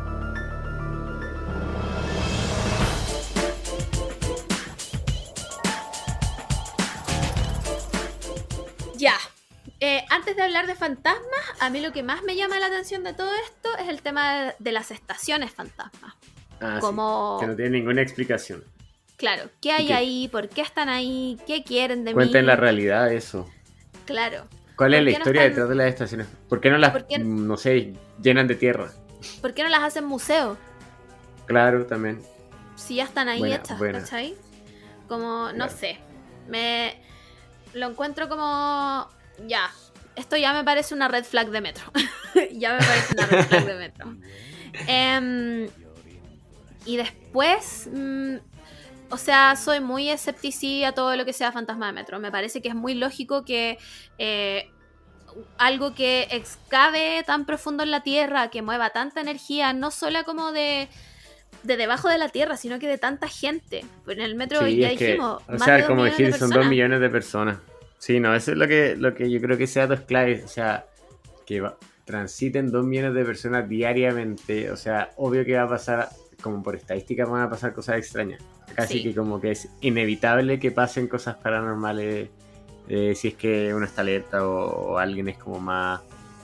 Ya. Antes de hablar de fantasmas, a mí lo que más me llama la atención de todo esto es el tema de las estaciones fantasmas. Como... Sí, que no tiene ninguna explicación. Claro, ¿qué hay ahí? ¿Por qué están ahí? ¿Qué quieren de mí? Cuenten la realidad de eso. Claro. ¿Cuál es la historia detrás de las estaciones? ¿Por qué no las, no sé, llenan de tierra? ¿Por qué no las hacen museo? Claro, también. Si ya están ahí hechas, ¿cachai? Como, no sé. Lo encuentro como... Ya, esto ya me parece una red flag de metro. Ya me parece una red flag de metro. Y después... o sea, soy muy esceptici a todo lo que sea fantasma de metro. Me parece que es muy lógico que algo que excave tan profundo en la tierra, que mueva tanta energía, no solo como de debajo de la tierra, sino que de tanta gente. En el metro sí, ya dijimos, o sea, como dijiste, son 2 millones de personas. Sí, no, eso es lo que yo creo que sea dos claves. O sea, que transiten 2 millones de personas diariamente. O sea, obvio que va a pasar, como por estadística van a pasar cosas extrañas. Casi que como que es inevitable que pasen cosas paranormales si es que uno está alerta o alguien es como más...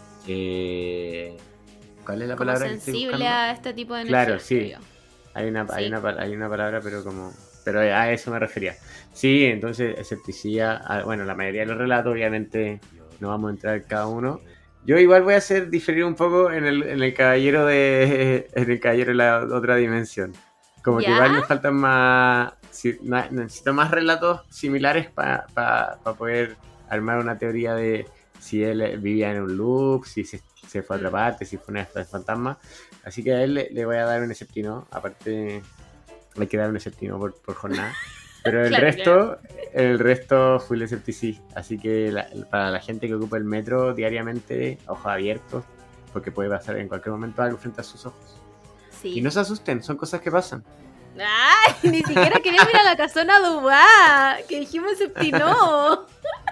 ¿cuál es la palabra? Sensible a este tipo de energía. Claro, sí. Hay una palabra, pero a eso me refería. Sí, entonces escepticidad. Bueno, la mayoría de los relatos, obviamente, no vamos a entrar cada uno. Yo igual voy a hacer diferir un poco en el caballero de la otra dimensión. Como ¿ya? Que igual me faltan más... necesito más relatos similares para poder armar una teoría de si él vivía en un loop, si se fue a otra parte, si fue una fantasma. Así que a él le voy a dar un esceptino. Aparte, hay que dar un esceptino por jornada. Pero el resto full esceptici. Así que para la gente que ocupa el metro diariamente, ojos abiertos, porque puede pasar en cualquier momento algo frente a sus ojos. Sí. Y no se asusten, son cosas que pasan. Ay, ni siquiera queríamos ir a la casona Dubá, que dijimos Septino.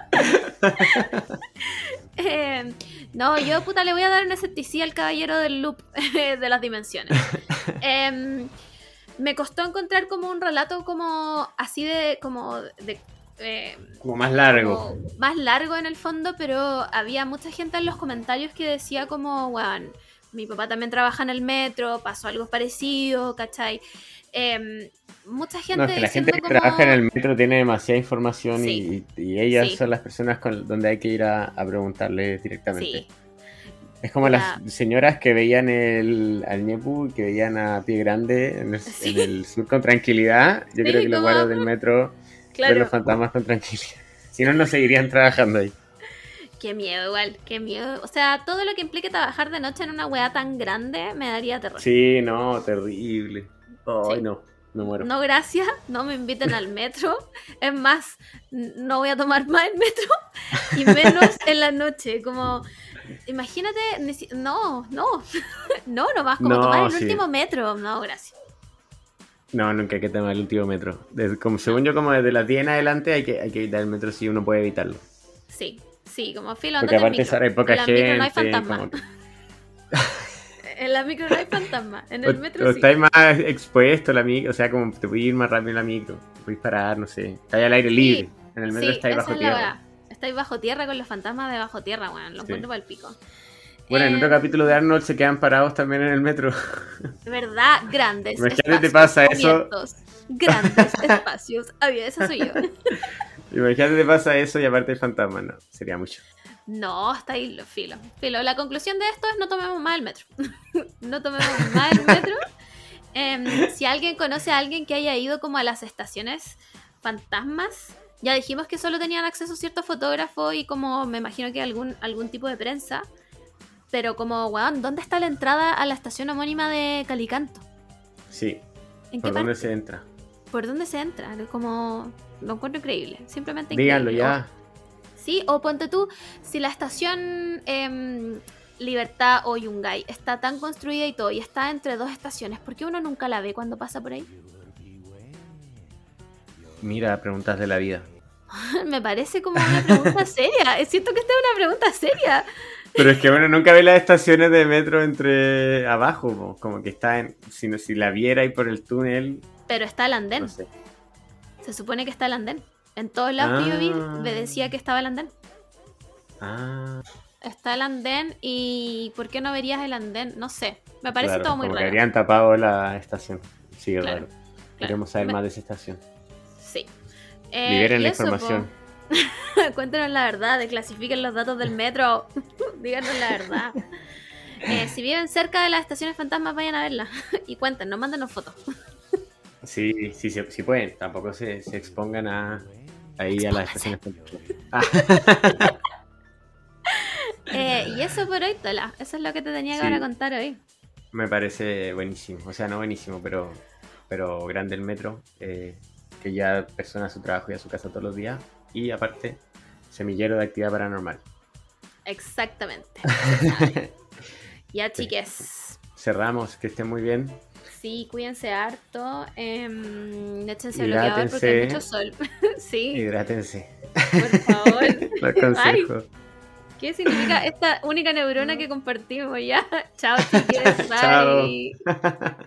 No, yo puta le voy a dar un escepticidad al caballero del loop de las dimensiones. Me costó encontrar como un relato como así de como más largo. Como más largo en el fondo, pero había mucha gente en los comentarios que decía como, bueno, mi papá también trabaja en el metro, pasó algo parecido, ¿cachai? Mucha gente... No, es que la gente que trabaja en el metro tiene demasiada información y ellas son las personas donde hay que ir a preguntarle directamente. Sí. Es como las señoras que veían al Ñepu y que veían a Pie Grande en el sur con tranquilidad. Yo creo que los guardias del metro ven los fantasmas con tranquilidad. Si no, no seguirían trabajando ahí. Qué miedo, igual, qué miedo. O sea, todo lo que implique trabajar de noche en una weá tan grande me daría terror. Sí, no, terrible. Ay, no, me muero. No, gracias, no me inviten al metro. Es más, no voy a tomar más el metro y menos en la noche. Como, imagínate, no más como tomar el último metro. No, gracias. No, nunca hay que tomar el último metro. Según yo, como desde las 10 en adelante hay que evitar el metro si uno puede evitarlo. Sí, como filo, porque aparte hay poca gente. En la micro no hay fantasma. En la micro no hay fantasma. En el metro sí. Estáis más expuesto a la micro, o sea, como te puedes ir más rápido en la micro. Puedes parar, no sé. Estáis al aire libre. En el metro estáis bajo tierra. Estáis bajo tierra con los fantasmas de bajo tierra, bueno, lo encuentro para el pico. Bueno, en otro capítulo de Arnold se quedan parados también en el metro. ¿Verdad? Grandes espacios. Te pasa eso. Grandes espacios. Esa soy yo. Imagínate te pasa eso y aparte el fantasma, no, sería mucho. No, está ahí filo. La conclusión de esto es no tomemos más el metro. No tomemos más el metro. Si alguien conoce a alguien que haya ido como a las estaciones fantasmas, ya dijimos que solo tenían acceso ciertos fotógrafos y como me imagino que algún tipo de prensa. Pero como, weón, ¿dónde está la entrada a la estación homónima de Calicanto? Sí. ¿Por dónde se entra? ¿Por dónde se entra? Como, lo encuentro increíble. Simplemente díganlo increíble. Ya. Sí, o ponte tú, si la estación Libertad o Yungay está tan construida y todo, y está entre dos estaciones, ¿por qué uno nunca la ve cuando pasa por ahí? Mira, preguntas de la vida. Me parece como una pregunta seria. Siento que esta es una pregunta seria. Pero es que bueno, nunca ve las estaciones de metro entre abajo, como que está si la viera ahí por el túnel. Pero está el andén. No sé. Se supone que está el andén. En todos lados que yo vi, me decía que estaba el andén. Está el andén y ¿por qué no verías el andén? No sé. Me parece todo muy como raro. Que habrían tapado la estación. Sí, claro. Queremos saber más de esa estación. Sí. Liberen la información. Cuéntanos la verdad, desclasifiquen los datos del metro. Díganos la verdad. Si viven cerca de las estaciones fantasmas, vayan a verlas. Y cuéntenos, mándenos fotos. Sí pueden. Tampoco se expongan ahí a las estaciones fantasmas. Y eso por hoy, Tola. Eso es lo que te tenía que contar hoy. Me parece buenísimo. O sea, no buenísimo, pero grande el metro. Que ya persona a su trabajo y a su casa todos los días. Y aparte, semillero de actividad paranormal. Exactamente. Ya, chiques. Cerramos, que estén muy bien. Sí, cuídense harto. Échense bloqueador porque hay mucho sol. Sí. Hidrátense. Por favor. Los consejos. ¿Qué significa esta única neurona que compartimos ya? Chao, chiques. Bye. Chao.